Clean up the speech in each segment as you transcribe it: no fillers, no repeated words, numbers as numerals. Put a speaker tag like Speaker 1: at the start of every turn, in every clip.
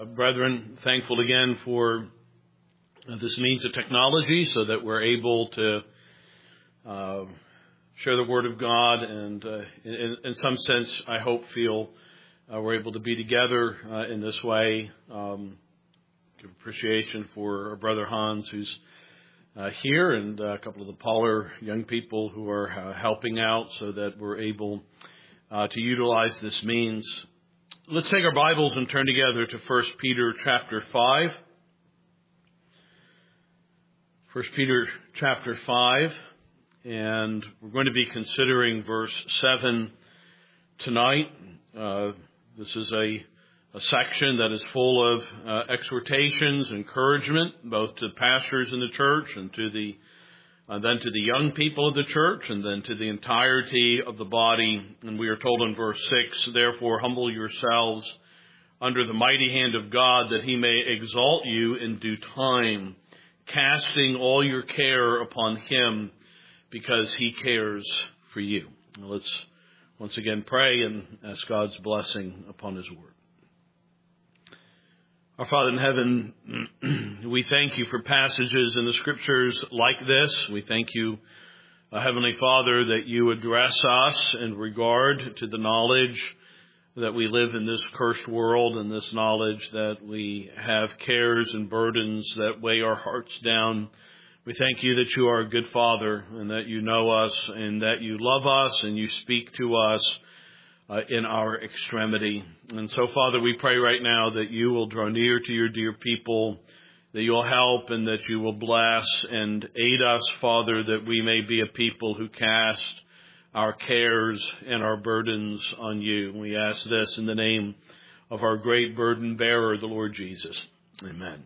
Speaker 1: Brethren, thankful again for this means of technology so that we're able to share the Word of God and in some sense, I hope, feel we're able to be together in this way. Give appreciation for our brother Hans who's here and a couple of the Poller young people who are helping out so that we're able to utilize this means. Let's take our Bibles and turn together to 1 Peter chapter 5. 1 Peter chapter 5, and we're going to be considering verse 7 tonight. This is a section that is full of exhortations, encouragement, both to pastors in the church and then to the young people of the church, and then to the entirety of the body. And we are told in verse 6, "Therefore humble yourselves under the mighty hand of God, that he may exalt you in due time, casting all your care upon him, because he cares for you." Now let's once again pray and ask God's blessing upon his word. Our Father in heaven, we thank you for passages in the Scriptures like this. We thank you, Heavenly Father, that you address us in regard to the knowledge that we live in this cursed world, and this knowledge that we have cares and burdens that weigh our hearts down. We thank you that you are a good Father, and that you know us, and that you love us, and you speak to us in our extremity. And so, Father, we pray right now that you will draw near to your dear people, that you will help and that you will bless and aid us, Father, that we may be a people who cast our cares and our burdens on you. We ask this in the name of our great burden bearer, the Lord Jesus. Amen.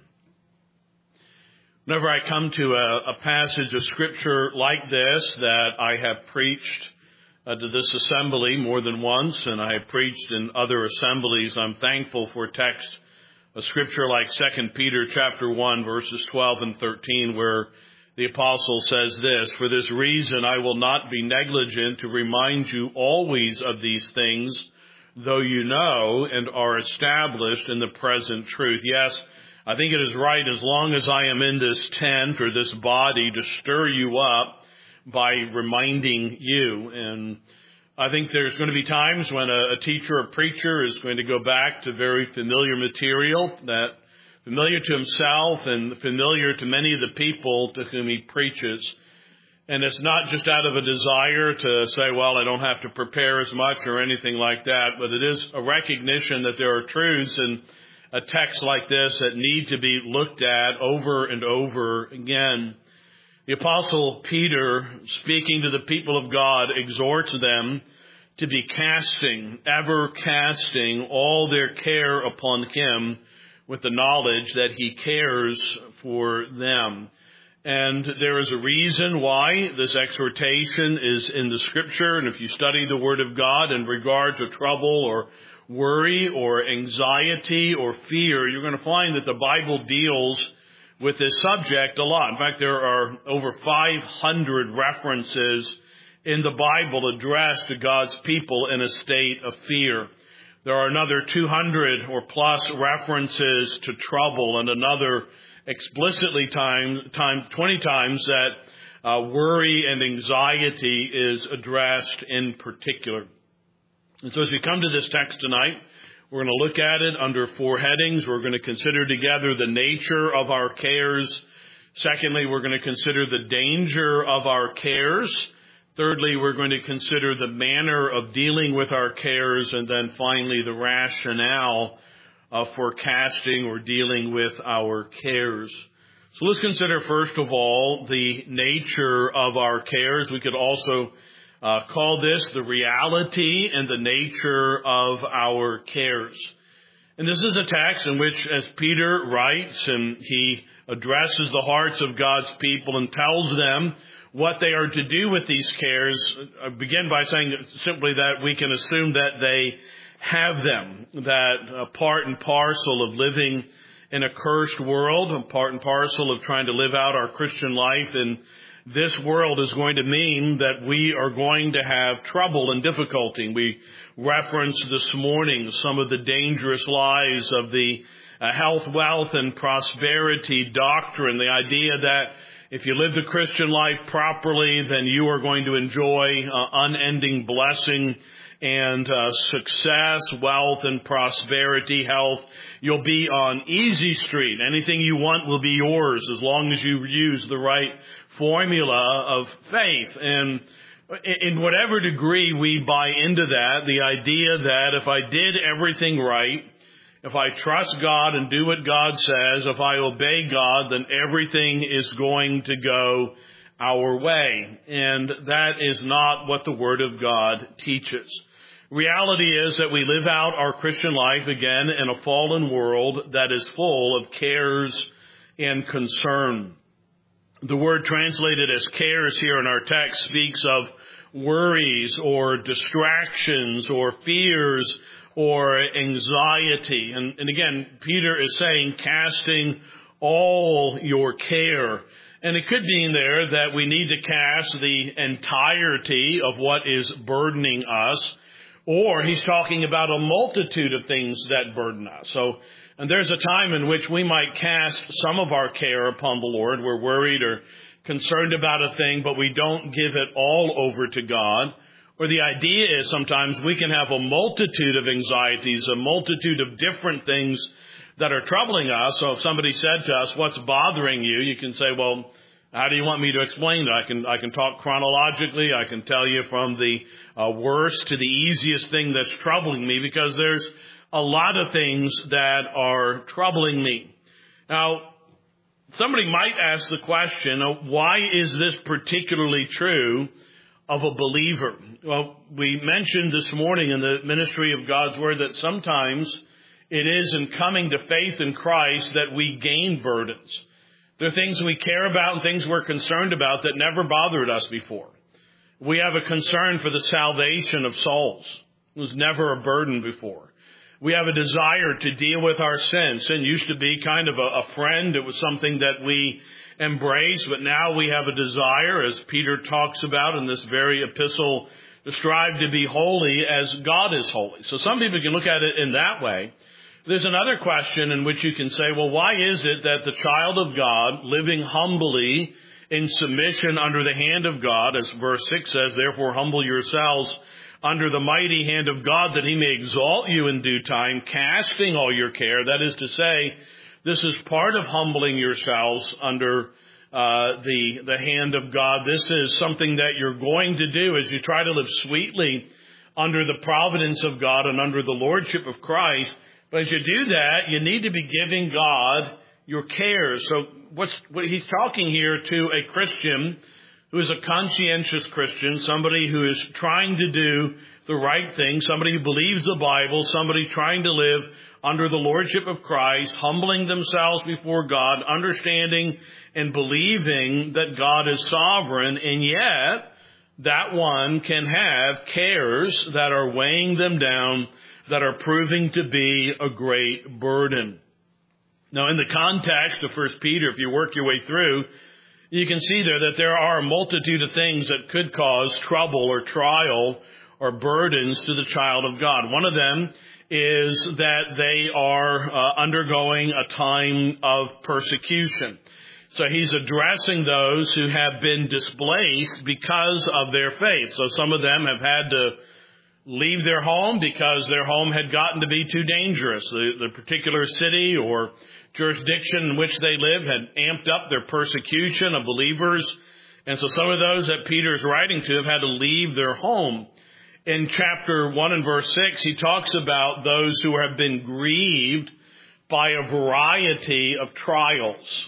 Speaker 1: Whenever I come to a passage of Scripture like this that I have preached to this assembly more than once, and I have preached in other assemblies, I'm thankful for text of Scripture like 2 Peter chapter 1, verses 12 and 13, where the apostle says this, "For this reason I will not be negligent to remind you always of these things, though you know and are established in the present truth." Yes, I think it is right, as long as I am in this tent or this body, to stir you up by reminding you. And I think there's going to be times when a teacher or preacher is going to go back to very familiar material, that familiar to himself and familiar to many of the people to whom he preaches. And it's not just out of a desire to say, well, I don't have to prepare as much or anything like that, but it is a recognition that there are truths in a text like this that need to be looked at over and over again. The Apostle Peter, speaking to the people of God, exhorts them to be ever casting all their care upon him, with the knowledge that he cares for them. And there is a reason why this exhortation is in the Scripture. And if you study the Word of God in regard to trouble or worry or anxiety or fear, you're going to find that the Bible deals with this subject a lot. In fact, there are over 500 references in the Bible addressed to God's people in a state of fear. There are another 200 or plus references to trouble, and another explicitly 20 times that worry and anxiety is addressed in particular. And so as we come to this text tonight, we're going to look at it under 4 headings. We're going to consider together the nature of our cares. Secondly, we're going to consider the danger of our cares. Thirdly, we're going to consider the manner of dealing with our cares. And then finally, the rationale for casting or dealing with our cares. So let's consider first of all the nature of our cares. We could also call this the reality and the nature of our cares. And this is a text in which, as Peter writes, and he addresses the hearts of God's people and tells them what they are to do with these cares. I begin by saying simply that we can assume that they have them, that part and parcel of living in a cursed world, part and parcel of trying to live out our Christian life in this world is going to mean that we are going to have trouble and difficulty. We referenced this morning some of the dangerous lies of the health, wealth, and prosperity doctrine. The idea that if you live the Christian life properly, then you are going to enjoy unending blessing and success, wealth, and prosperity, health. You'll be on easy street. Anything you want will be yours as long as you use the right formula of faith. And in whatever degree we buy into that, the idea that if I did everything right, if I trust God and do what God says, if I obey God, then everything is going to go our way. And that is not what the Word of God teaches. Reality is that we live out our Christian life, again, in a fallen world that is full of cares and concern. The word translated as cares here in our text speaks of worries or distractions or fears or anxiety. And again, Peter is saying, casting all your care. And it could mean there that we need to cast the entirety of what is burdening us, or he's talking about a multitude of things that burden us. And there's a time in which we might cast some of our care upon the Lord. We're worried or concerned about a thing, but we don't give it all over to God. Or the idea is sometimes we can have a multitude of anxieties, a multitude of different things that are troubling us. So if somebody said to us, what's bothering you? You can say, well, how do you want me to explain it? I can talk chronologically. I can tell you from the worst to the easiest thing that's troubling me, because there's a lot of things that are troubling me. Now, somebody might ask the question, why is this particularly true of a believer? Well, we mentioned this morning in the ministry of God's Word that sometimes it is in coming to faith in Christ that we gain burdens. There are things we care about and things we're concerned about that never bothered us before. We have a concern for the salvation of souls. It was never a burden before. We have a desire to deal with our sin. Sin used to be kind of a friend. It was something that we embraced, but now we have a desire, as Peter talks about in this very epistle, to strive to be holy as God is holy. So some people can look at it in that way. There's another question in which you can say, well, why is it that the child of God, living humbly in submission under the hand of God, as verse 6 says, therefore humble yourselves under the mighty hand of God, that he may exalt you in due time, casting all your care. That is to say, this is part of humbling yourselves under the hand of God. This is something that you're going to do as you try to live sweetly under the providence of God and under the lordship of Christ. But as you do that, you need to be giving God your cares. So what he's talking here to a Christian who is a conscientious Christian, somebody who is trying to do the right thing, somebody who believes the Bible, somebody trying to live under the lordship of Christ, humbling themselves before God, understanding and believing that God is sovereign, and yet that one can have cares that are weighing them down, that are proving to be a great burden. Now, in the context of 1 Peter, if you work your way through, you can see there that there are a multitude of things that could cause trouble or trial or burdens to the child of God. One of them is that they are undergoing a time of persecution. So he's addressing those who have been displaced because of their faith. So some of them have had to leave their home because their home had gotten to be too dangerous. The particular city or jurisdiction in which they live had amped up their persecution of believers. And so some of those that Peter is writing to have had to leave their home. In chapter 1 and verse 6, he talks about those who have been grieved by a variety of trials.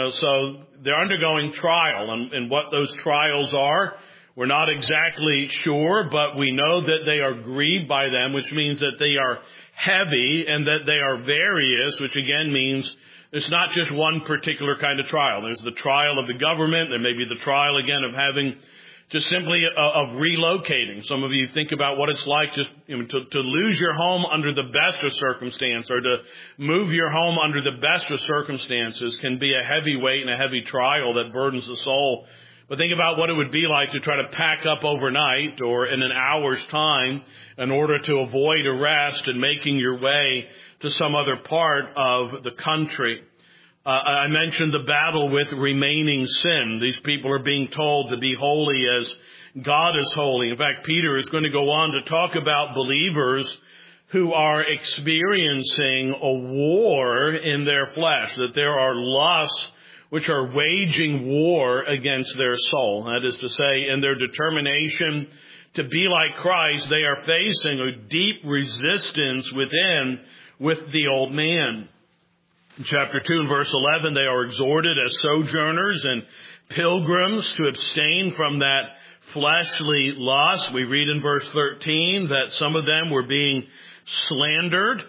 Speaker 1: So they're undergoing trial, and what those trials are, we're not exactly sure, but we know that they are grieved by them, which means that they are heavy and that they are various, which again means it's not just one particular kind of trial. There's the trial of the government. There may be the trial, again, of having just simply of relocating. Some of you think about what it's like just to lose your home under the best of circumstance, or to move your home under the best of circumstances can be a heavy weight and a heavy trial that burdens the soul. But think about what it would be like to try to pack up overnight or in an hour's time in order to avoid arrest and making your way to some other part of the country. I mentioned the battle with remaining sin. These people are being told to be holy as God is holy. In fact, Peter is going to go on to talk about believers who are experiencing a war in their flesh, that there are lusts which are waging war against their soul. That is to say, in their determination to be like Christ, they are facing a deep resistance within with the old man. In chapter 2 and verse 11, they are exhorted as sojourners and pilgrims to abstain from that fleshly lust. We read in verse 13 that some of them were being slandered.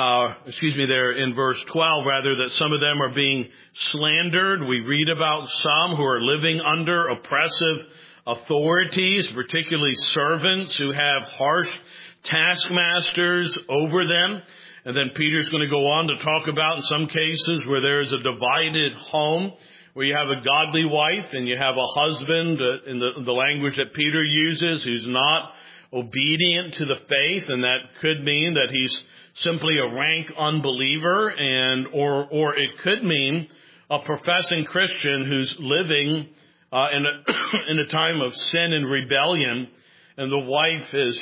Speaker 1: There in verse 12, rather, that some of them are being slandered. We read about some who are living under oppressive authorities, particularly servants who have harsh taskmasters over them. And then Peter's going to go on to talk about in some cases where there is a divided home, where you have a godly wife and you have a husband, in the language that Peter uses, who's not obedient to the faith, and that could mean that he's simply a rank unbeliever, or it could mean a professing Christian who's living in a time of sin and rebellion, and the wife is,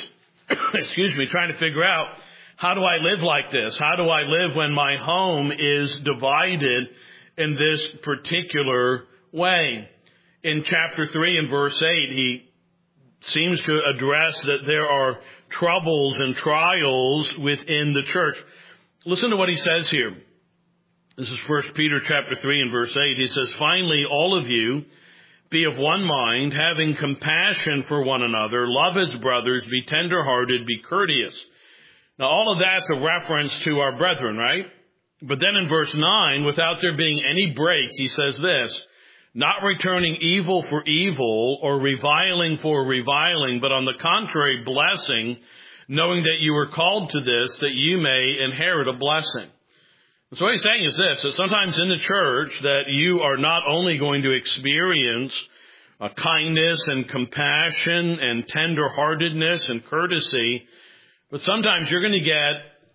Speaker 1: trying to figure out, how do I live like this? How do I live when my home is divided in this particular way? In chapter 3 and verse 8, he seems to address that there are troubles and trials within the church. Listen to what he says here. This is 1 Peter chapter 3 and verse 8. He says, "Finally, all of you be of one mind, having compassion for one another, love as brothers, be tender-hearted, be courteous." Now, all of that's a reference to our brethren, right? But then in verse 9, without there being any break, he says this, "Not returning evil for evil or reviling for reviling, but on the contrary, blessing, knowing that you were called to this, that you may inherit a blessing." So what he's saying is this, that sometimes in the church that you are not only going to experience kindness and compassion and tenderheartedness and courtesy, but sometimes you're going to get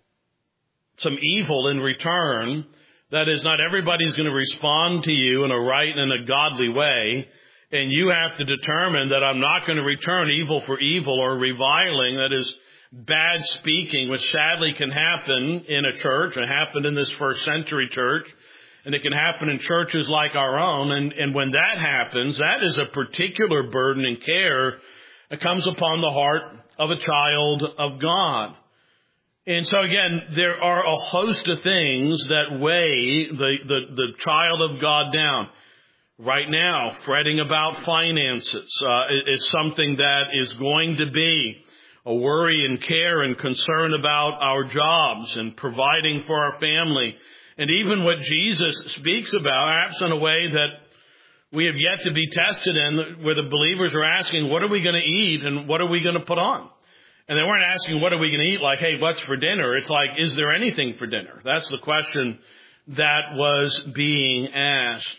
Speaker 1: some evil in return. That is, not everybody's going to respond to you in a right and a godly way. And you have to determine that I'm not going to return evil for evil or reviling. That is bad speaking, which sadly can happen in a church. It happened in this first century church. And it can happen in churches like our own. And when that happens, that is a particular burden and care that comes upon the heart of a child of God. And so again, there are a host of things that weigh the child of God down. Right now, fretting about finances is something that is going to be a worry and care and concern about our jobs and providing for our family. And even what Jesus speaks about, perhaps in a way that we have yet to be tested in, where the believers are asking, what are we going to eat and what are we going to put on? And they weren't asking, what are we going to eat? Like, hey, what's for dinner? It's like, is there anything for dinner? That's the question that was being asked.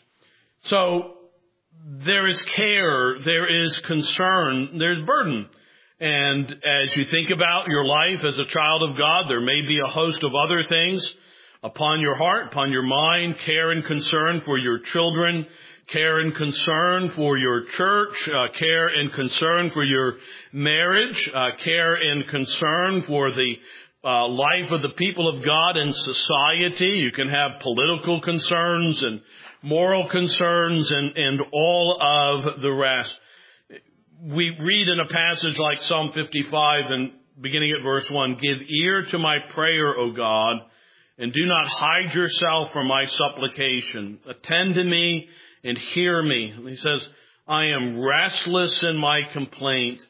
Speaker 1: So there is care, there is concern, there's burden. And as you think about your life as a child of God, there may be a host of other things upon your heart, upon your mind, care and concern for your children, care and concern for your church, care and concern for your marriage, care and concern for the life of the people of God and society. You can have political concerns and moral concerns and all of the rest. We read in a passage like Psalm 55 and beginning at verse 1, "Give ear to my prayer, O God, and do not hide yourself from my supplication. Attend to me and hear me." And he says, "I am restless in my complaint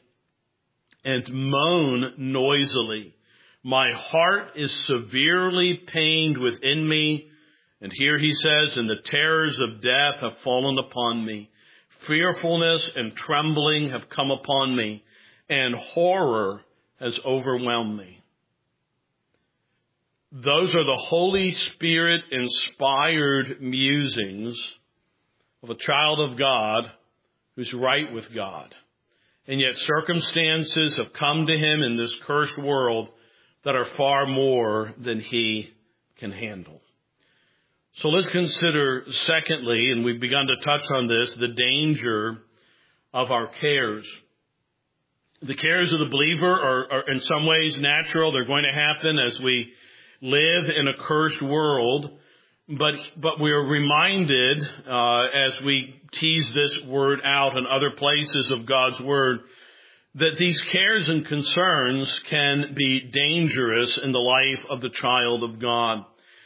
Speaker 1: and moan noisily. My heart is severely pained within me." And here he says, "And the terrors of death have fallen upon me. Fearfulness and trembling have come upon me, and horror has overwhelmed me." Those are the Holy Spirit inspired musings of a child of God who's right with God. And yet circumstances have come to him in this cursed world that are far more than he can handle. So let's consider, secondly, and we've begun to touch on this, the danger of our cares. The cares of the believer are in some ways natural. They're going to happen as we live in a cursed world. But we are reminded, as we tease this word out in other places of God's Word, that these cares and concerns can be dangerous in the life of the child of God.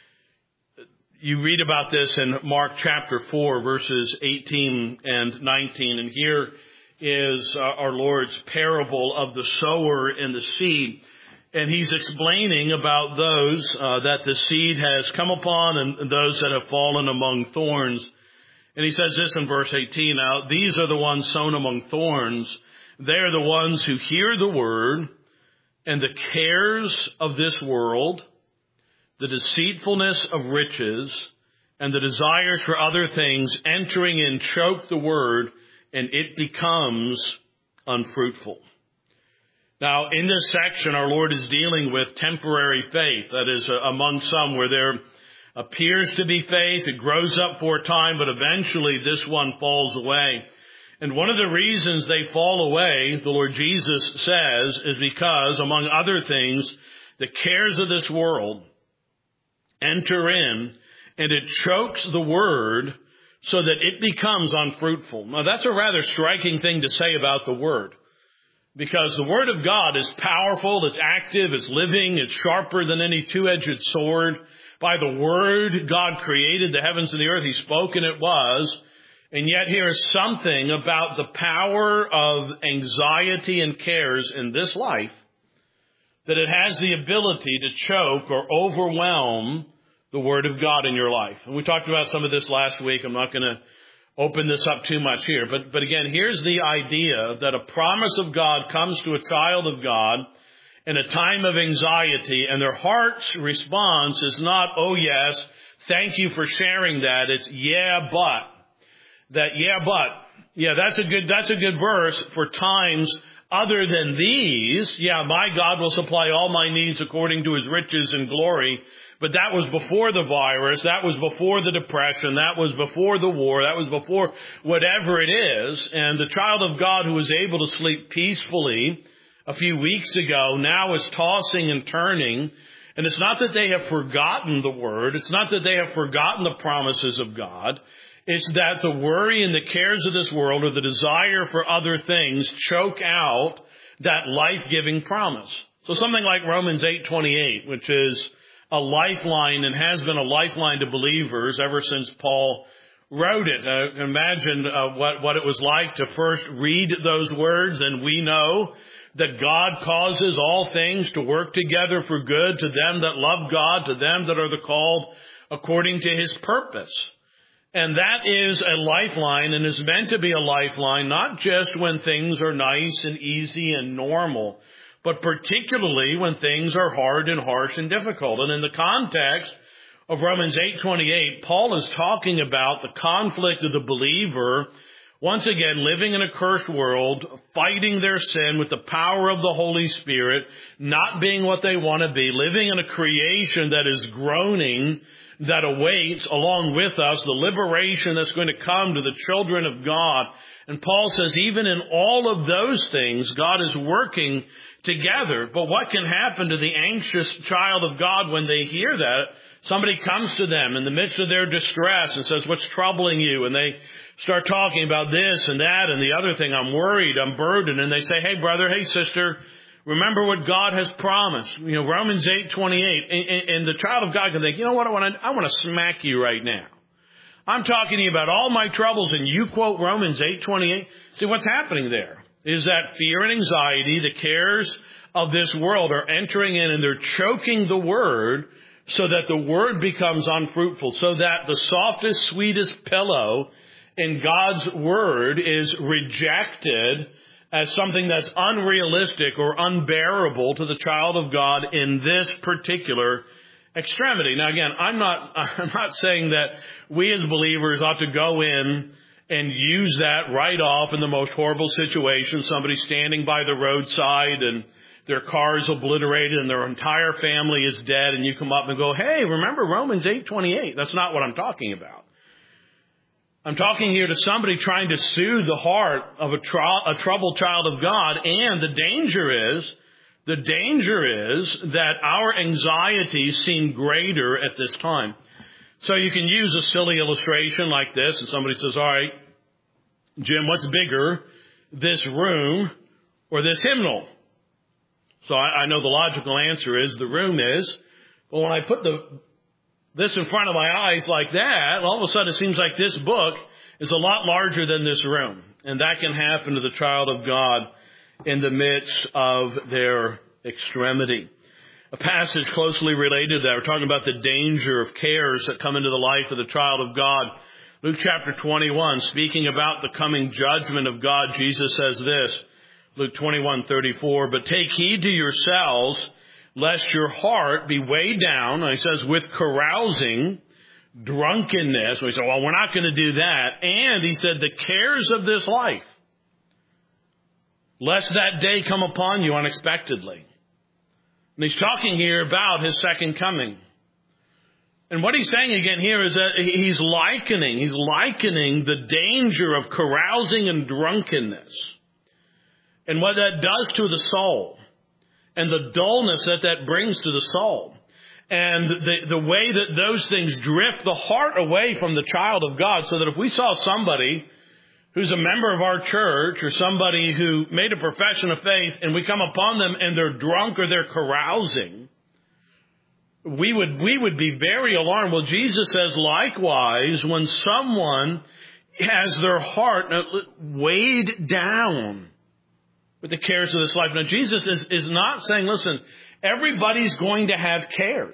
Speaker 1: You read about this in Mark chapter 4, verses 18 and 19. And here is our Lord's parable of the sower and the seed. And he's explaining about those that the seed has come upon and those that have fallen among thorns. And he says this in verse 18, now, these are the ones sown among thorns. They are the ones who hear the word, and the cares of this world, the deceitfulness of riches, and the desires for other things entering in choke the word, and it becomes unfruitful. Now, in this section, our Lord is dealing with temporary faith. That is, among some where there appears to be faith, it grows up for a time, but eventually this one falls away. And one of the reasons they fall away, the Lord Jesus says, is because, among other things, the cares of this world enter in, and it chokes the word so that it becomes unfruitful. Now, that's a rather striking thing to say about the word, because the word of God is powerful, it's active, it's living, it's sharper than any two-edged sword. By the word, God created the heavens and the earth. He spoke and it was. And yet here is something about the power of anxiety and cares in this life, that it has the ability to choke or overwhelm the Word of God in your life. And we talked about some of this last week. I'm not going to open this up too much here. But again, here's the idea that a promise of God comes to a child of God in a time of anxiety, and their heart's response is not, oh yes, thank you for sharing that. It's yeah, but. That's a good verse for times other than these. Yeah, my God will supply all my needs according to his riches and glory. But that was before the virus. That was before the depression. That was before the war. That was before whatever it is. And the child of God who was able to sleep peacefully a few weeks ago now is tossing and turning. And it's not that they have forgotten the word. It's not that they have forgotten the promises of God. It's that the worry and the cares of this world or the desire for other things choke out that life-giving promise. So something like Romans 8:28, which is a lifeline and has been a lifeline to believers ever since Paul wrote it. Imagine what it was like to first read those words, and we know that God causes all things to work together for good to them that love God, to them that are the called according to his purpose. And that is a lifeline and is meant to be a lifeline, not just when things are nice and easy and normal, but particularly when things are hard and harsh and difficult. And in the context of Romans 8:28, Paul is talking about the conflict of the believer, once again, living in a cursed world, fighting their sin with the power of the Holy Spirit, not being what they want to be, living in a creation that is groaning, that awaits, along with us, the liberation that's going to come to the children of God. And Paul says, even in all of those things, God is working together. But what can happen to the anxious child of God when they hear that? Somebody comes to them in the midst of their distress and says, what's troubling you? And they start talking about this and that and the other thing. I'm worried, I'm burdened. And they say, hey, brother, hey, sister, remember what God has promised. Romans 8:28. And the child of God can think, you know what, I want to smack you right now. I'm talking to you about all my troubles, and you quote Romans 8:28. See, what's happening there is that fear and anxiety, the cares of this world are entering in, and they're choking the word so that the word becomes unfruitful, so that the softest, sweetest pillow in God's word is rejected as something that's unrealistic or unbearable to the child of God in this particular extremity. Now again, I'm not saying that we as believers ought to go in and use that right off in the most horrible situation, somebody standing by the roadside and their car is obliterated and their entire family is dead, and you come up and go, hey, remember Romans 8:28? That's not what I'm talking about. I'm talking here to somebody trying to soothe the heart of a troubled child of God, and the danger is that our anxieties seem greater at this time. So you can use a silly illustration like this, and somebody says, all right, Jim, what's bigger, this room or this hymnal? So I know the logical answer is the room is, but when I put this in front of my eyes like that, all of a sudden it seems like this book is a lot larger than this room. And that can happen to the child of God in the midst of their extremity. A passage closely related to that, we're talking about the danger of cares that come into the life of the child of God. Luke chapter 21, speaking about the coming judgment of God, Jesus says this, Luke 21:34, but take heed to yourselves, lest your heart be weighed down, and he says, with carousing, drunkenness. We say, well, we're not going to do that. And he said, the cares of this life, lest that day come upon you unexpectedly. And he's talking here about his second coming. And what he's saying again here is that he's likening the danger of carousing and drunkenness and what that does to the soul and the dullness that brings to the soul and the way that those things drift the heart away from the child of God, so that if we saw somebody who's a member of our church or somebody who made a profession of faith and we come upon them and they're drunk or they're carousing, we would be very alarmed. Well, Jesus says likewise, when someone has their heart weighed down with the cares of this life. Now, Jesus is not saying, listen, everybody's going to have cares.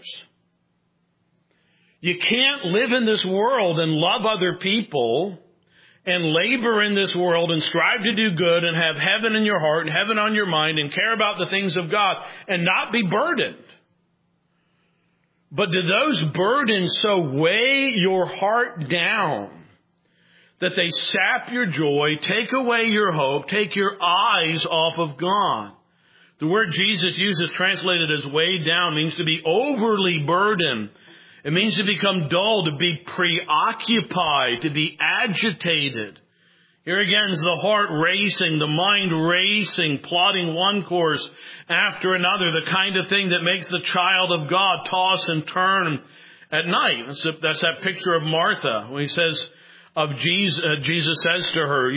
Speaker 1: You can't live in this world and love other people and labor in this world and strive to do good and have heaven in your heart and heaven on your mind and care about the things of God and not be burdened. But do those burdens so weigh your heart down that they sap your joy, take away your hope, take your eyes off of God? The word Jesus uses, translated as weighed down, means to be overly burdened. It means to become dull, to be preoccupied, to be agitated. Here again is the heart racing, the mind racing, plotting one course after another, the kind of thing that makes the child of God toss and turn at night. That's that picture of Martha when he says of Jesus. Jesus says to her,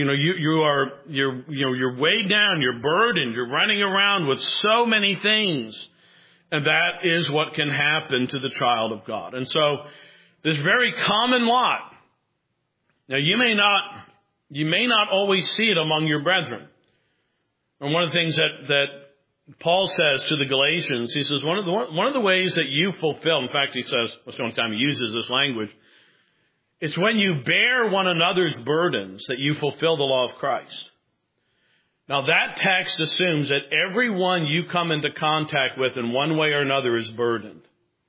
Speaker 1: you're weighed down, you're burdened, you're running around with so many things. And that is what can happen to the child of God. And so this very common lot. Now you may not always see it among your brethren. And one of the things that Paul says to the Galatians, he says, one of the ways that you fulfill, in fact, he says, that's the only time he uses this language, it's when you bear one another's burdens that you fulfill the law of Christ. Now that text assumes that everyone you come into contact with in one way or another is burdened.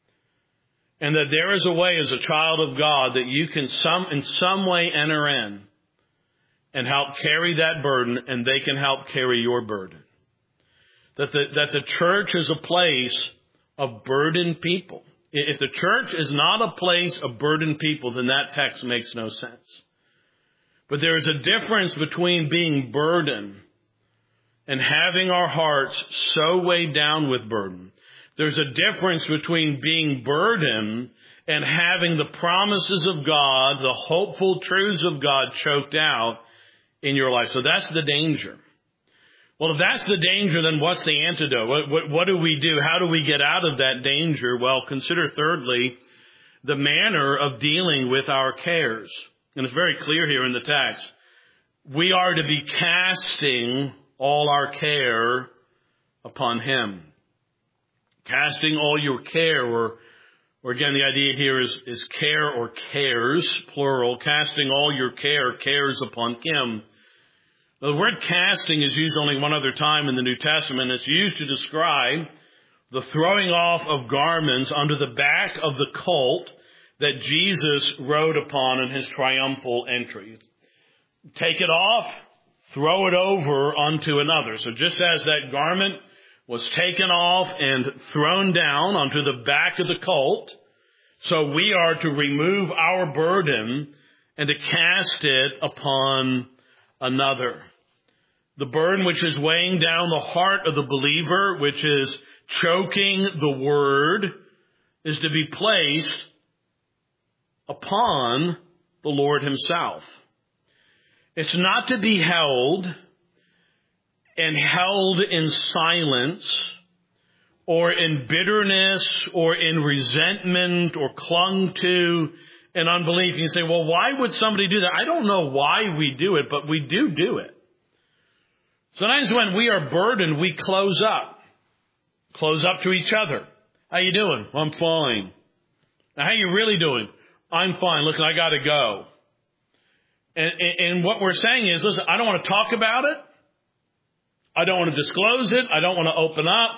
Speaker 1: And that there is a way as a child of God that you can in some way enter in and help carry that burden, and they can help carry your burden. That the church is a place of burdened people. If the church is not a place of burdened people, then that text makes no sense. But there is a difference between being burdened and having our hearts so weighed down with burden. There's a difference between being burdened and having the promises of God, the hopeful truths of God choked out in your life. So that's the danger. Well, if that's the danger, then what's the antidote? What do we do? How do we get out of that danger? Well, consider thirdly, the manner of dealing with our cares. And it's very clear here in the text. We are to be casting all our care upon Him. Casting all your care, or again, the idea here is care or cares, plural. Casting all your cares upon Him. The word casting is used only one other time in the New Testament. It's used to describe the throwing off of garments under the back of the colt that Jesus rode upon in His triumphal entry. Take it off, throw it over onto another. So just as that garment was taken off and thrown down onto the back of the colt. So we are to remove our burden and to cast it upon another. The burden which is weighing down the heart of the believer, which is choking the word, is to be placed upon the Lord himself. It's not to be held and held in silence or in bitterness or in resentment or clung to in unbelief. You say, well, why would somebody do that? I don't know why we do it, but we do it. Sometimes when we are burdened, we close up to each other. How you doing? I'm fine. Now, how you really doing? I'm fine. Listen, I got to go. And what we're saying is, listen, I don't want to talk about it. I don't want to disclose it. I don't want to open up.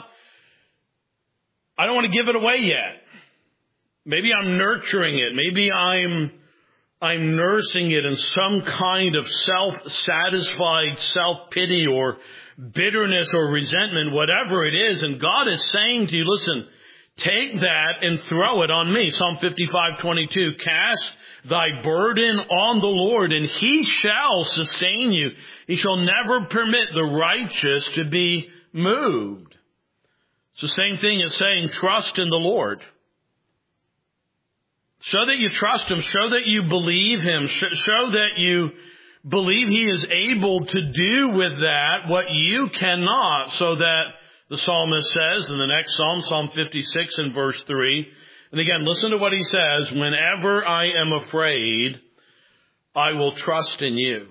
Speaker 1: I don't want to give it away yet. Maybe I'm nurturing it. Maybe I'm nursing it in some kind of self-satisfied self-pity or bitterness or resentment, whatever it is. And God is saying to you, listen, take that and throw it on me. Psalm 55:22, cast thy burden on the Lord, and he shall sustain you. He shall never permit the righteous to be moved. It's the same thing as saying, trust in the Lord. Show that you trust him. Show that you believe him. Show that you believe he is able to do with that what you cannot, so that the psalmist says in the next psalm, Psalm 56 and verse 3, and again, listen to what he says, whenever I am afraid, I will trust in you.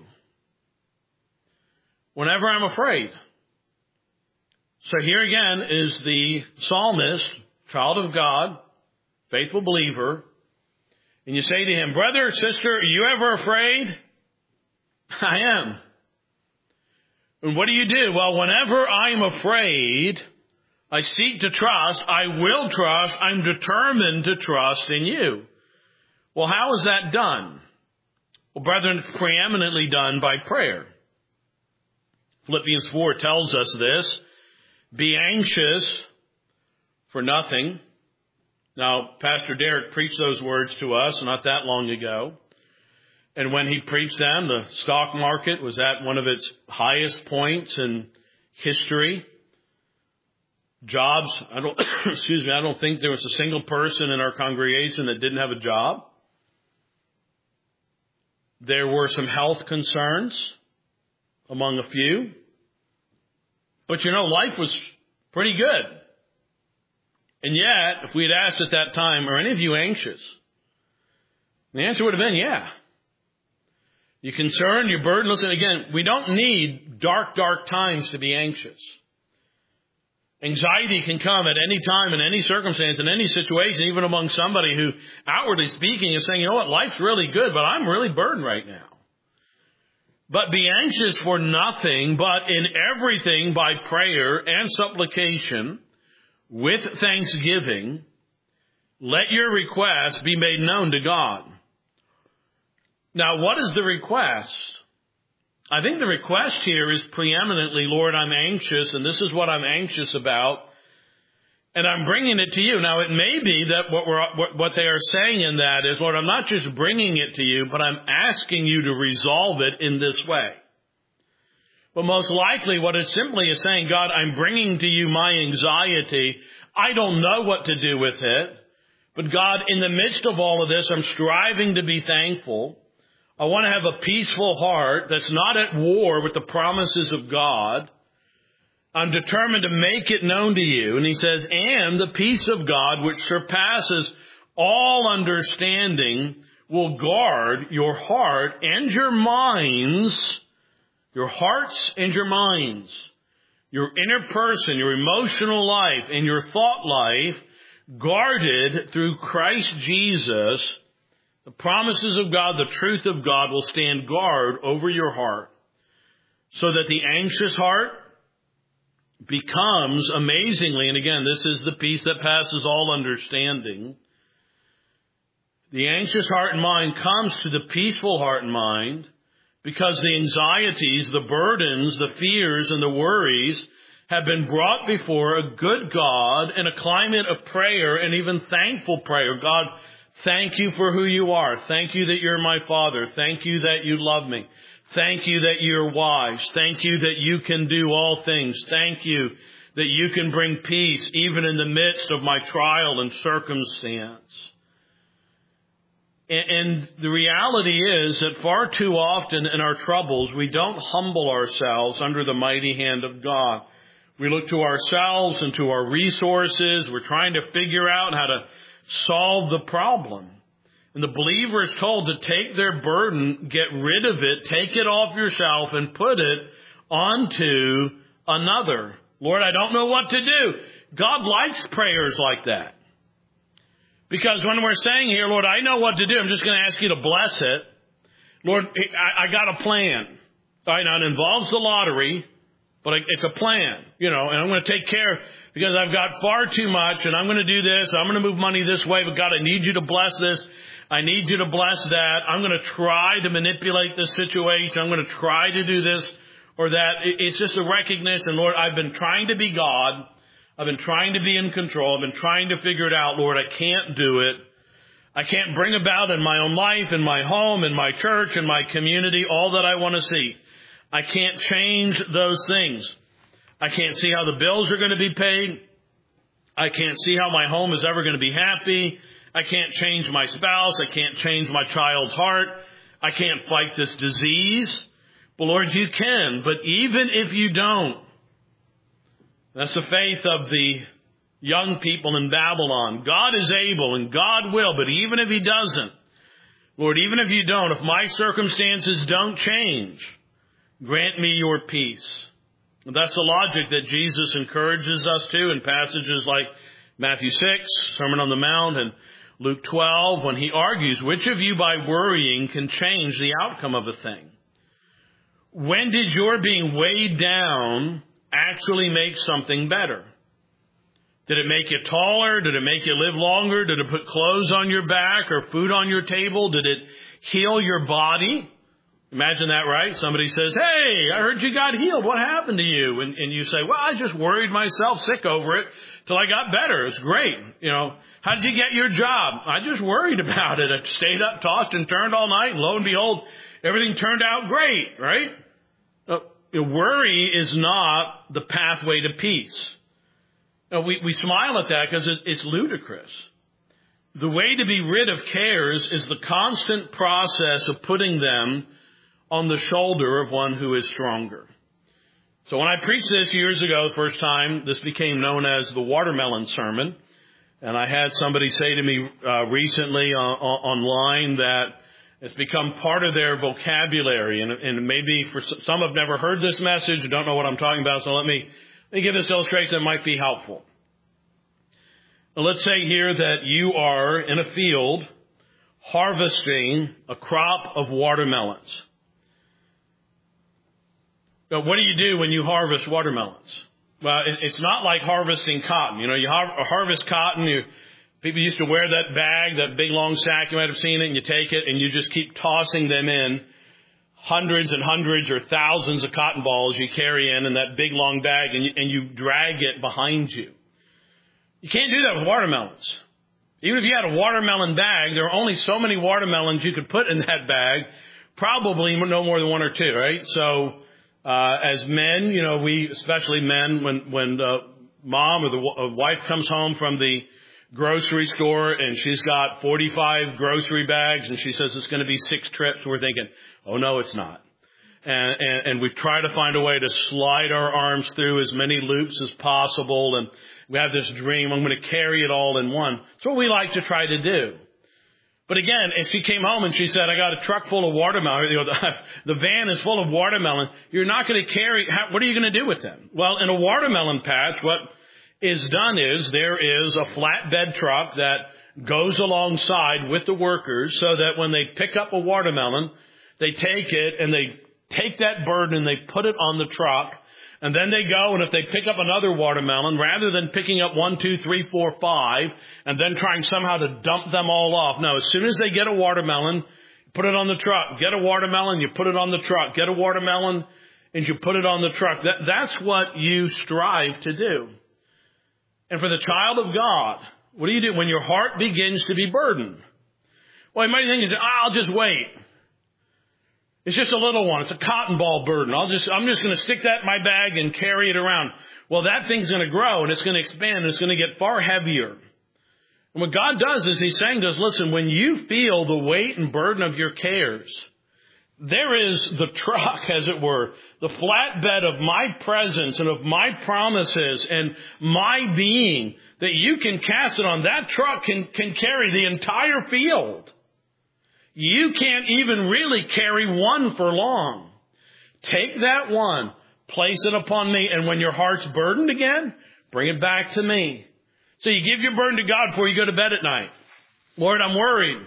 Speaker 1: Whenever I'm afraid. So here again is the psalmist, child of God, faithful believer, and you say to him, brother or sister, are you ever afraid? I am. And what do you do? Well, whenever I'm afraid, I seek to trust, I will trust, I'm determined to trust in you. Well, how is that done? Well, brethren, it's preeminently done by prayer. Philippians 4 tells us this. Be anxious for nothing. Now, Pastor Derek preached those words to us not that long ago. And when he preached them, the stock market was at one of its highest points in history. Jobs, I don't think there was a single person in our congregation that didn't have a job. There were some health concerns among a few. But life was pretty good. And yet, if we had asked at that time, are any of you anxious? The answer would have been, yeah. You concerned, you're burdened. Listen, again, we don't need dark times to be anxious. Anxiety can come at any time, in any circumstance, in any situation, even among somebody who, outwardly speaking, is saying, you know what, life's really good, but I'm really burdened right now. But be anxious for nothing, but in everything by prayer and supplication, with thanksgiving, let your requests be made known to God. Now, what is the request? I think the request here is preeminently, Lord, I'm anxious, and this is what I'm anxious about, and I'm bringing it to you. Now, it may be that what they are saying in that is, Lord, I'm not just bringing it to you, but I'm asking you to resolve it in this way. But most likely what it simply is saying, God, I'm bringing to you my anxiety. I don't know what to do with it. But God, in the midst of all of this, I'm striving to be thankful. I want to have a peaceful heart that's not at war with the promises of God. I'm determined to make it known to you. And he says, and the peace of God, which surpasses all understanding, will guard your heart and your minds, your hearts and your minds, your inner person, your emotional life, and your thought life, guarded through Christ Jesus. The promises of God, the truth of God will stand guard over your heart, so that the anxious heart becomes amazingly, and again, this is the peace that passes all understanding. The anxious heart and mind comes to the peaceful heart and mind because the anxieties, the burdens, the fears, and the worries have been brought before a good God in a climate of prayer and even thankful prayer. God, thank you for who you are. Thank you that you're my Father. Thank you that you love me. Thank you that you're wise. Thank you that you can do all things. Thank you that you can bring peace even in the midst of my trial and circumstance. And the reality is that far too often in our troubles, we don't humble ourselves under the mighty hand of God. We look to ourselves and to our resources. We're trying to figure out how to solve the problem. And the believer is told to take their burden, get rid of it, take it off yourself, and put it onto another. Lord, I don't know what to do. God likes prayers like that. Because when we're saying here, Lord, I know what to do, I'm just going to ask you to bless it. Lord, I got a plan. All right, now it involves the lottery, but it's a plan, and I'm going to take care because I've got far too much, and I'm going to do this. I'm going to move money this way, but God, I need you to bless this. I need you to bless that. I'm going to try to manipulate this situation. I'm going to try to do this or that. It's just a recognition, Lord, I've been trying to be God. I've been trying to be in control. I've been trying to figure it out. Lord, I can't do it. I can't bring about in my own life, in my home, in my church, in my community, all that I want to see. I can't change those things. I can't see how the bills are going to be paid. I can't see how my home is ever going to be happy. I can't change my spouse. I can't change my child's heart. I can't fight this disease. But Lord, you can. But even if you don't, that's the faith of the young people in Babylon. God is able and God will, but even if he doesn't, Lord, even if you don't, if my circumstances don't change, grant me your peace. And that's the logic that Jesus encourages us to in passages like Matthew 6, Sermon on the Mount, and Luke 12, when he argues, which of you by worrying can change the outcome of a thing? When did your being weighed down actually make something better? Did it make you taller? Did it make you live longer? Did it put clothes on your back or food on your table? Did it heal your body? Imagine that, right? Somebody says, hey, I heard you got healed. What happened to you? And you say, well, I just worried myself sick over it till I got better. It's great. How did you get your job? I just worried about it. I stayed up, tossed and turned all night, and lo and behold, everything turned out great, right? Worry is not the pathway to peace. We smile at that because it's ludicrous. The way to be rid of cares is the constant process of putting them on the shoulder of one who is stronger. So when I preached this years ago, the first time, this became known as the watermelon sermon. And I had somebody say to me recently online that it's become part of their vocabulary. And maybe for some have never heard this message or don't know what I'm talking about. So let me give this illustration that might be helpful. Now, let's say here that you are in a field harvesting a crop of watermelons. Now, what do you do when you harvest watermelons? Well, it's not like harvesting cotton. You harvest cotton. People used to wear that bag, that big long sack. You might have seen it, and you take it, and you just keep tossing them in. Hundreds and hundreds or thousands of cotton balls you carry in that big long bag, and you drag it behind you. You can't do that with watermelons. Even if you had a watermelon bag, there are only so many watermelons you could put in that bag. Probably no more than one or two, right? So, as men, we, especially men, when mom or the wife comes home from the grocery store and she's got 45 grocery bags and she says it's going to be 6 trips, we're thinking, oh no, it's not. And we try to find a way to slide our arms through as many loops as possible. And we have this dream, I'm going to carry it all in one. That's what we like to try to do. But again, if she came home and she said, I got a truck full of watermelon, the van is full of watermelon, you're not going to carry, what are you going to do with them? Well, in a watermelon patch, what is done is there is a flatbed truck that goes alongside with the workers so that when they pick up a watermelon, they take it and they take that burden and they put it on the truck. And then they go, and if they pick up another watermelon, rather than picking up 1, 2, 3, 4, 5, and then trying somehow to dump them all off. No, as soon as they get a watermelon, put it on the truck. Get a watermelon, you put it on the truck. Get a watermelon, and you put it on the truck. That's what you strive to do. And for the child of God, what do you do when your heart begins to be burdened? Well, you might think, I'll just wait. It's just a little one. It's a cotton ball burden. I'm just going to stick that in my bag and carry it around. Well, that thing's going to grow and it's going to expand and it's going to get far heavier. And what God does is He's saying to us, listen, when you feel the weight and burden of your cares, there is the truck, as it were, the flatbed of my presence and of my promises and my being that you can cast it on. That truck can carry the entire field. You can't even really carry one for long. Take that one, place it upon me, and when your heart's burdened again, bring it back to me. So you give your burden to God before you go to bed at night. Lord, I'm worried.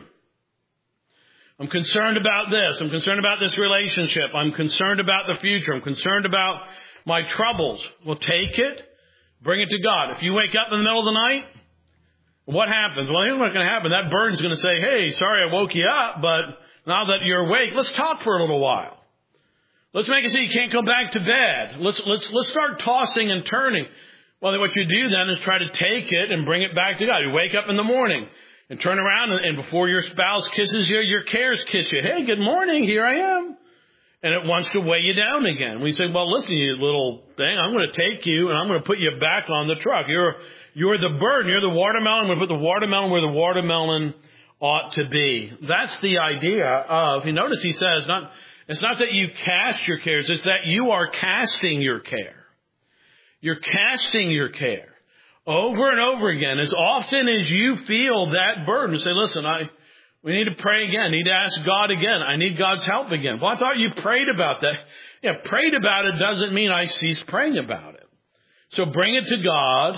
Speaker 1: I'm concerned about this. I'm concerned about this relationship. I'm concerned about the future. I'm concerned about my troubles. Well, take it, bring it to God. If you wake up in the middle of the night, what happens? Well, here's what's going to happen. That burden's going to say, hey, sorry I woke you up, but now that you're awake, let's talk for a little while. Let's make it so you can't go back to bed. Let's start tossing and turning. Well, what you do then is try to take it and bring it back to God. You wake up in the morning and turn around and before your spouse kisses you, your cares kiss you. Hey, good morning, here I am. And it wants to weigh you down again. We say, well, listen, you little thing, I'm going to take you and I'm going to put you back on the truck. You're the burden. You're the watermelon. I'm going to put the watermelon where the watermelon ought to be. That's the idea of, you notice he says, it's not that you cast your cares, it's that you are casting your care. You're casting your care over and over again. As often as you feel that burden, say, listen, we need to pray again. I need to ask God again. I need God's help again. Well, I thought you prayed about that. Yeah, prayed about it doesn't mean I cease praying about it. So bring it to God.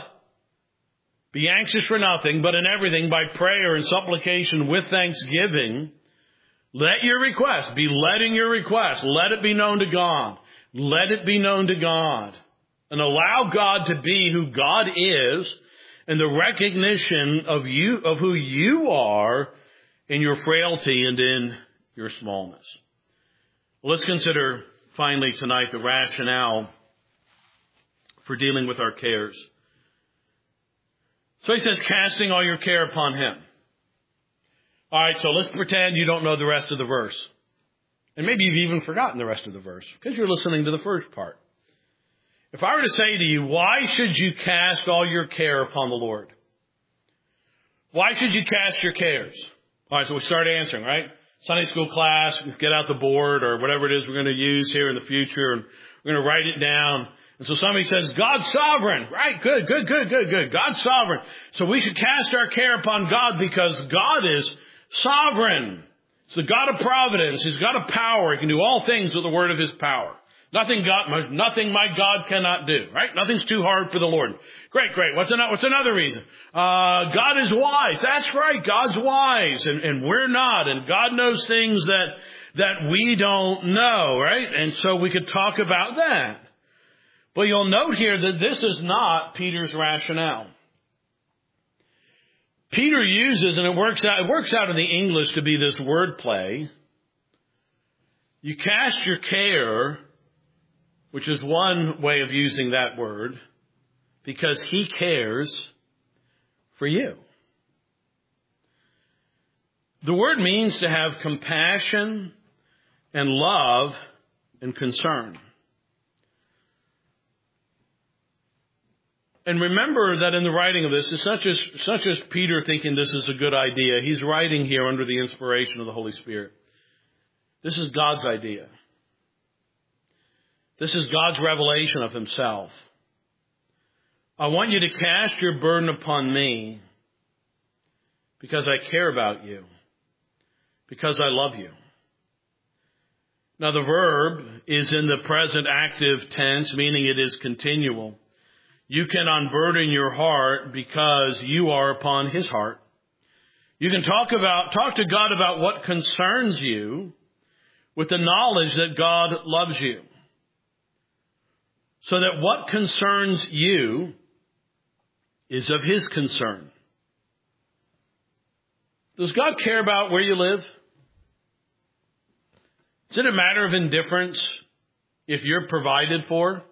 Speaker 1: Be anxious for nothing, but in everything by prayer and supplication with thanksgiving. Let your request be letting your request. Let it be known to God. Let it be known to God. And allow God to be who God is and the recognition of who you are in your frailty and in your smallness. Well, let's consider finally tonight the rationale for dealing with our cares. So he says, casting all your care upon Him. All right, so let's pretend you don't know the rest of the verse. And maybe you've even forgotten the rest of the verse because you're listening to the first part. If I were to say to you, why should you cast all your care upon the Lord? Why should you cast your cares? All right, so we start answering, right? Sunday school class, get out the board or whatever it is we're going to use here in the future, and we're going to write it down. And so somebody says, God's sovereign. Right, good. God's sovereign. So we should cast our care upon God because God is sovereign. It's the God of providence. He's God of power. He can do all things with the word of His power. Nothing my God cannot do, right? Nothing's too hard for the Lord. Great. What's another reason? God is wise. That's right. God's wise and we're not. And God knows things that we don't know, right? And so we could talk about that. But you'll note here that this is not Peter's rationale. Peter uses, and it works out in the English to be this word play. You cast your care, which is one way of using that word, because He cares for you. The word means to have compassion and love and concern. And remember that in the writing of this, it's not just Peter thinking this is a good idea. He's writing here under the inspiration of the Holy Spirit. This is God's idea. This is God's revelation of Himself. I want you to cast your burden upon me because I care about you, because I love you. Now the verb is in the present active tense, meaning it is continual. You can unburden your heart because you are upon His heart. You can talk to God about what concerns you with the knowledge that God loves you. So that what concerns you is of His concern. Does God care about where you live? Is it a matter of indifference if you're provided for? Does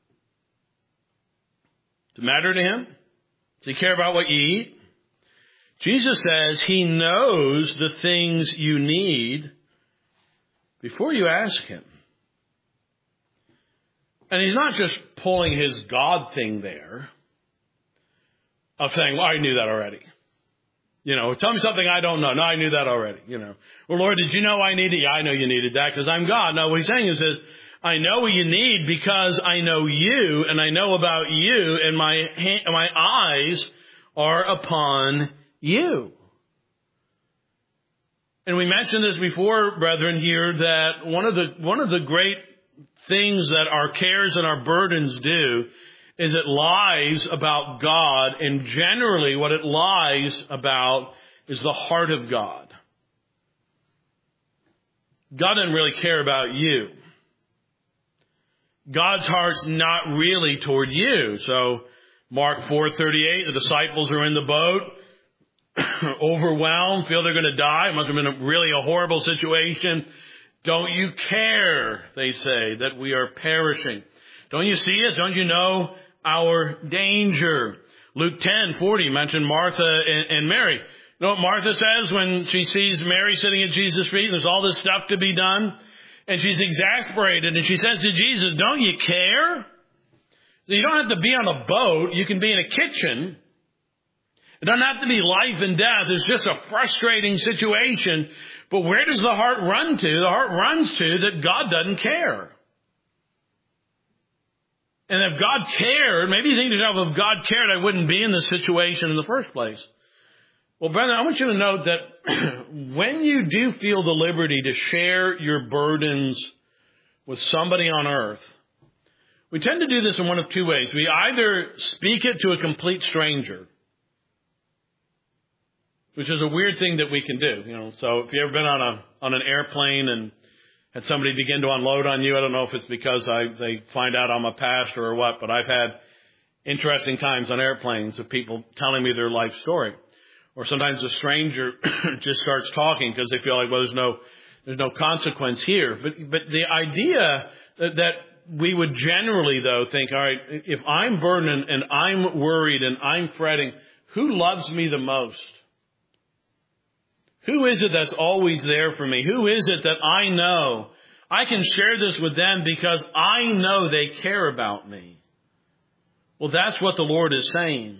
Speaker 1: it matter to him? Does he care about what you eat? Jesus says he knows the things you need before you ask him. And he's not just pulling his God thing there of saying, well, I knew that already. Tell me something I don't know. No, I knew that already. Well, Lord, did you know I needed? Yeah, I know you needed that because I'm God. No, what he's saying is I know what you need because I know you and I know about you and my eyes are upon you. And we mentioned this before, brethren, here that one of the great things that our cares and our burdens do is it lies about God, and generally what it lies about is the heart of God. God doesn't really care about you. God's heart's not really toward you. So Mark 4:38, the disciples are in the boat, overwhelmed, feel they're going to die. It must have been really a horrible situation. Don't you care, they say, that we are perishing? Don't you see us? Don't you know our danger? Luke 10:40 mentioned Martha and Mary. You know what Martha says when she sees Mary sitting at Jesus' feet? There's all this stuff to be done. And she's exasperated. And she says to Jesus, don't you care? You don't have to be on a boat. You can be in a kitchen. It doesn't have to be life and death. It's just a frustrating situation. But where does the heart run to? The heart runs to that God doesn't care. And if God cared, maybe you think to yourself, if God cared, I wouldn't be in this situation in the first place. Well, brethren, I want you to note that when you do feel the liberty to share your burdens with somebody on earth, we tend to do this in one of two ways. We either speak it to a complete stranger, which is a weird thing that we can do. So if you've ever been on an airplane and had somebody begin to unload on you, I don't know if it's because they find out I'm a pastor or what, but I've had interesting times on airplanes of people telling me their life story. Or sometimes a stranger just starts talking because they feel like, well, there's no consequence here. But the idea that we would generally, though, think, all right, if I'm burdened and I'm worried and I'm fretting, who loves me the most? Who is it that's always there for me? Who is it that I know I can share this with them because I know they care about me? Well, that's what the Lord is saying.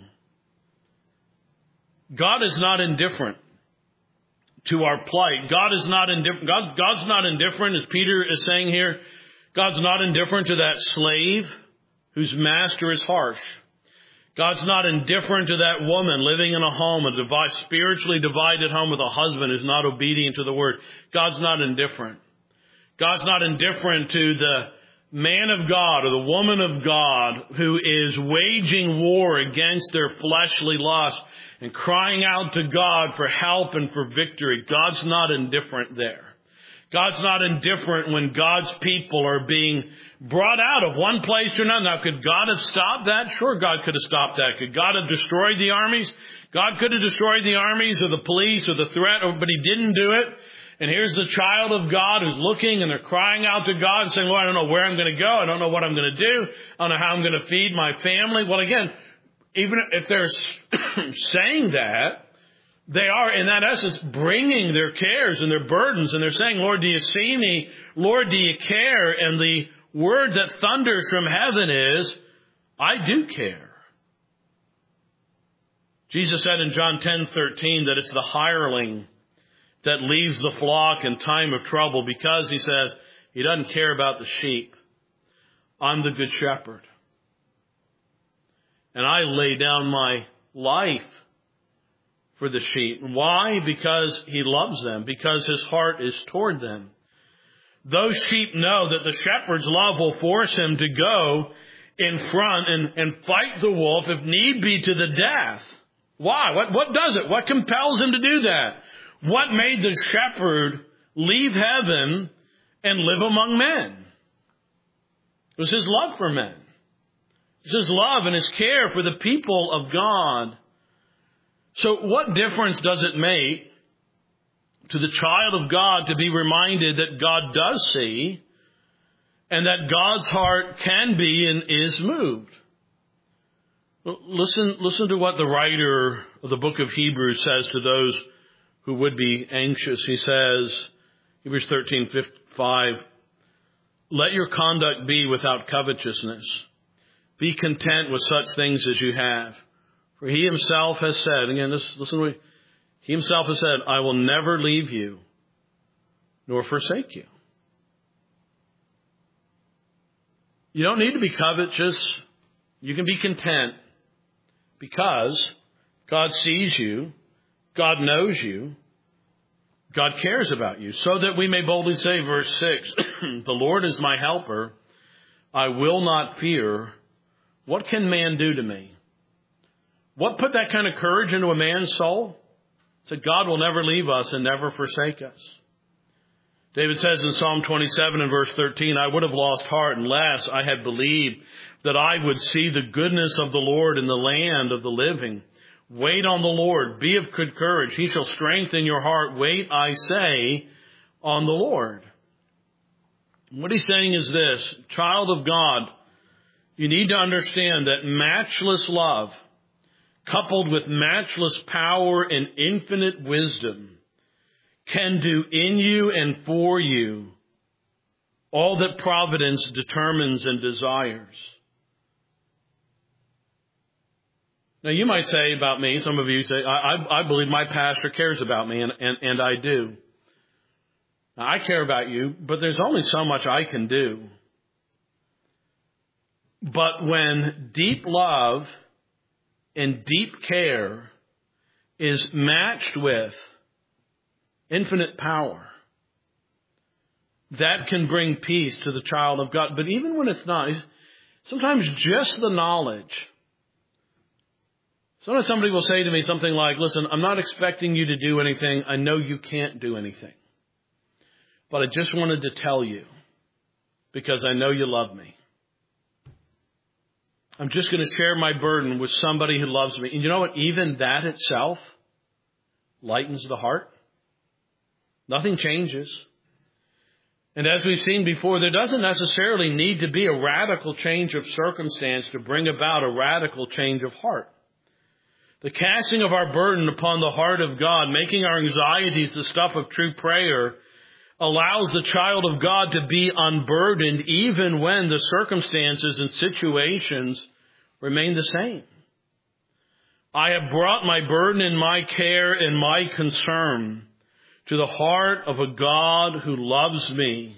Speaker 1: God is not indifferent to our plight. God is not indifferent. God's not indifferent, as Peter is saying here. God's not indifferent to that slave whose master is harsh. God's not indifferent to that woman living in a home, a spiritually divided home with a husband who's not obedient to the word. God's not indifferent. God's not indifferent to the man of God or the woman of God who is waging war against their fleshly lust and crying out to God for help and for victory. God's not indifferent there. God's not indifferent when God's people are being brought out of one place to another. Now, could God have stopped that? Sure, God could have stopped that. Could God have destroyed the armies? God could have destroyed the armies or the police or the threat, but he didn't do it. And here's the child of God who's looking and they're crying out to God and saying, Lord, I don't know where I'm going to go. I don't know what I'm going to do. I don't know how I'm going to feed my family. Well, again, even if they're saying that, they are, in that essence, bringing their cares and their burdens. And they're saying, Lord, do you see me? Lord, do you care? And the word that thunders from heaven is, I do care. Jesus said in John 10:13 that it's the hireling that leaves the flock in time of trouble because, he says, he doesn't care about the sheep. I'm the good shepherd. And I lay down my life for the sheep. Why? Because he loves them, because his heart is toward them. Those sheep know that the shepherd's love will force him to go in front and fight the wolf, if need be, to the death. Why? What does it? What compels him to do that? What made the shepherd leave heaven and live among men? It was his love for men. It was his love and his care for the people of God. So what difference does it make to the child of God to be reminded that God does see and that God's heart can be and is moved. Listen to what the writer of the book of Hebrews says to those who would be anxious. He says, Hebrews 13:5, let your conduct be without covetousness. Be content with such things as you have. For he himself has said, again, listen to what he himself has said, I will never leave you nor forsake you. You don't need to be covetous. You can be content because God sees you, God knows you, God cares about you, so that we may boldly say, verse 6, the Lord is my helper. I will not fear. What can man do to me? What put that kind of courage into a man's soul? It said, God will never leave us and never forsake us. David says in Psalm 27 and verse 13, I would have lost heart unless I had believed that I would see the goodness of the Lord in the land of the living. Wait on the Lord. Be of good courage. He shall strengthen your heart. Wait, I say, on the Lord. What he's saying is this, child of God, you need to understand that matchless love, coupled with matchless power and infinite wisdom, can do in you and for you all that providence determines and desires. Now, you might say about me, some of you say, I believe my pastor cares about me, and I do. Now, I care about you, but there's only so much I can do. But when deep love and deep care is matched with infinite power, that can bring peace to the child of God. But even when it's not, sometimes just the knowledge. Sometimes somebody will say to me something like, listen, I'm not expecting you to do anything. I know you can't do anything. But I just wanted to tell you because I know you love me. I'm just going to share my burden with somebody who loves me. And you know what? Even that itself lightens the heart. Nothing changes. And as we've seen before, there doesn't necessarily need to be a radical change of circumstance to bring about a radical change of heart. The casting of our burden upon the heart of God, making our anxieties the stuff of true prayer, allows the child of God to be unburdened even when the circumstances and situations remain the same. I have brought my burden and my care and my concern to the heart of a God who loves me,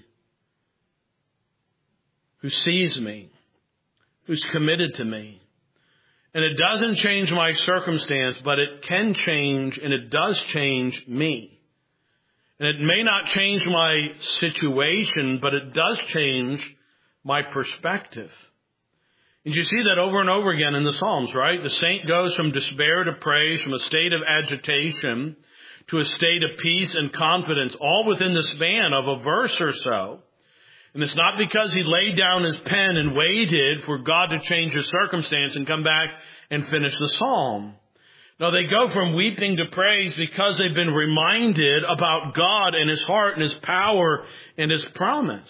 Speaker 1: who sees me, who's committed to me. And it doesn't change my circumstance, but it can change, and it does change me. And it may not change my situation, but it does change my perspective. And you see that over and over again in the Psalms, right? The saint goes from despair to praise, from a state of agitation to a state of peace and confidence, all within the span of a verse or so. And it's not because he laid down his pen and waited for God to change his circumstance and come back and finish the psalm. No, they go from weeping to praise because they've been reminded about God and his heart and his power and his promise.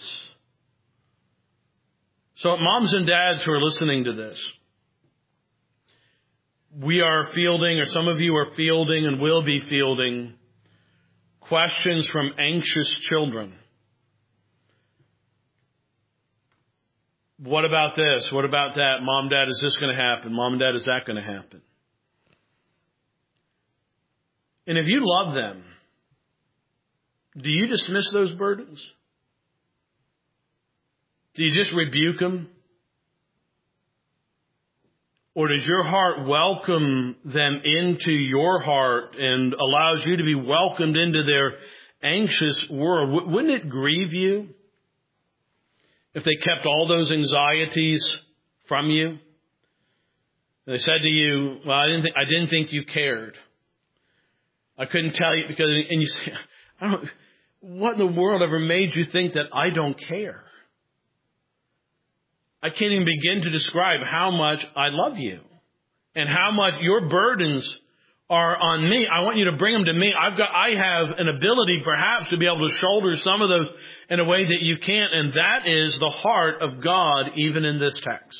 Speaker 1: So moms and dads who are listening to this, we are fielding, or some of you are fielding and will be fielding, questions from anxious children. What about this? What about that? Mom, Dad, is this going to happen? Mom and Dad, is that going to happen? And if you love them, do you dismiss those burdens? Do you just rebuke them? Or does your heart welcome them into your heart and allows you to be welcomed into their anxious world? Wouldn't it grieve you if they kept all those anxieties from you? They said to you, well, I didn't think you cared. I couldn't tell you because, and you say, what in the world ever made you think that I don't care? I can't even begin to describe how much I love you and how much your burdens are on me. I want you to bring them to me. I have an ability perhaps to be able to shoulder some of those in a way that you can't. And that is the heart of God, even in this text.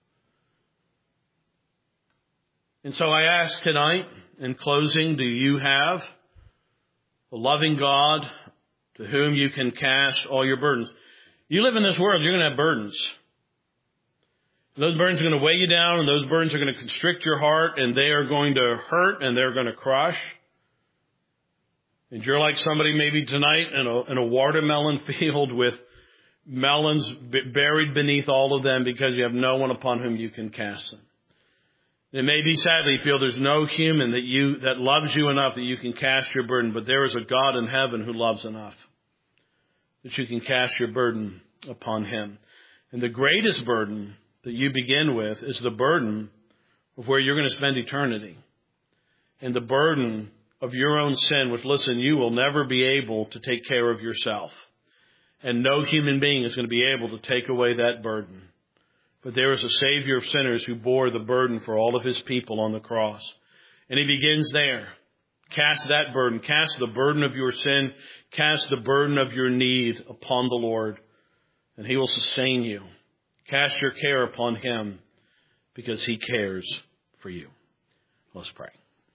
Speaker 1: And so I ask tonight, in closing, do you have a loving God to whom you can cast all your burdens? You live in this world, you're going to have burdens. Those burdens are going to weigh you down, and those burdens are going to constrict your heart, and they are going to hurt, and they're going to crush. And you're like somebody maybe tonight in a watermelon field with melons buried beneath all of them because you have no one upon whom you can cast them. It may be sadly you feel there's no human that loves you enough that you can cast your burden, but there is a God in heaven who loves enough that you can cast your burden upon him. And the greatest burden that you begin with is the burden of where you're going to spend eternity. And the burden of your own sin, which, listen, you will never be able to take care of yourself. And no human being is going to be able to take away that burden. But there is a Savior of sinners who bore the burden for all of his people on the cross. And he begins there. Cast that burden. Cast the burden of your sin. Cast the burden of your need upon the Lord. And he will sustain you. Cast your care upon him because he cares for you. Let's pray.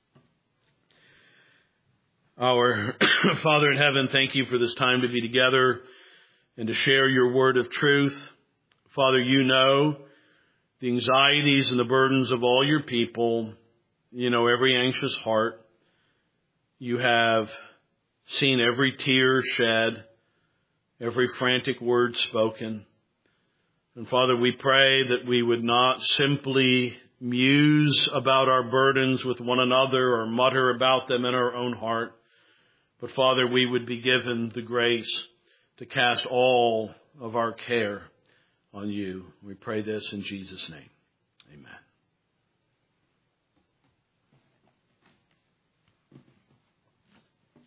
Speaker 1: Our Father in heaven, thank you for this time to be together and to share your word of truth. Father, you know the anxieties and the burdens of all your people. You know every anxious heart. You have seen every tear shed, every frantic word spoken. And Father, we pray that we would not simply muse about our burdens with one another or mutter about them in our own heart. But Father, we would be given the grace to cast all of our care on you. We pray this in Jesus' name. Amen.